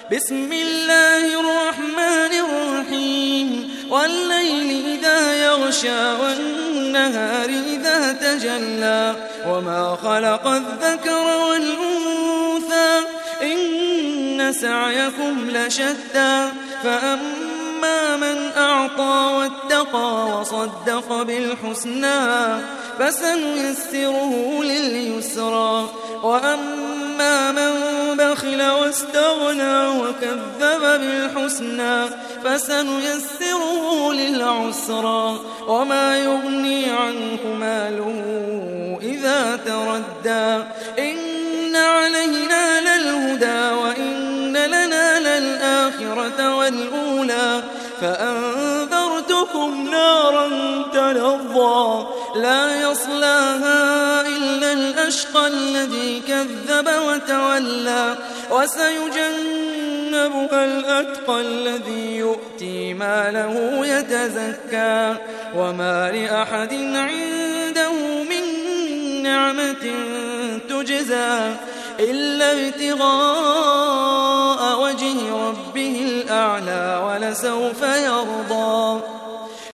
بسم الله الرحمن الرحيم والليل إذا يغشى والنهار إذا تجلى وما خلق الذكر والأنثى إن سعيكم لشتى فأما من أعطى واتقى وصدق بالحسنى فسنيسره لليسرى وأما من بخل واستغنى وكذب بالحسنى فسنيسره للعسرى وما يغني عنه ماله إذا تردى إن علينا للهدى وإن لنا للآخرة والأولى فأنذرتكم نارا تلظى لا يصلاها إلا الأشقى الذي كذب وتولى وسيجنبها الأتقى الذي يؤتي ماله يتزكى وما لأحد عنده من نعمة تجزى إلا ابتغاء وجه ربه الأعلى ولسوف يرضى